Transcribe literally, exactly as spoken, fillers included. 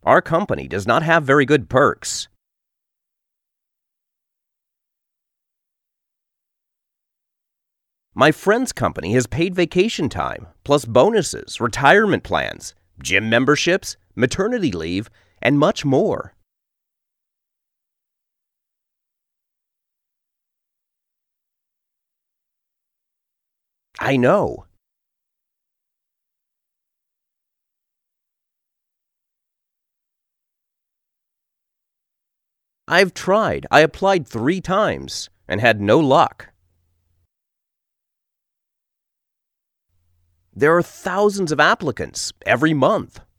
Our company does not have very good perks. My friend's company has paid vacation time, plus bonuses, retirement plans, gym memberships, maternity leave, and much more. I know. I've tried. I applied three times and had no luck. There are thousands of applicants every month.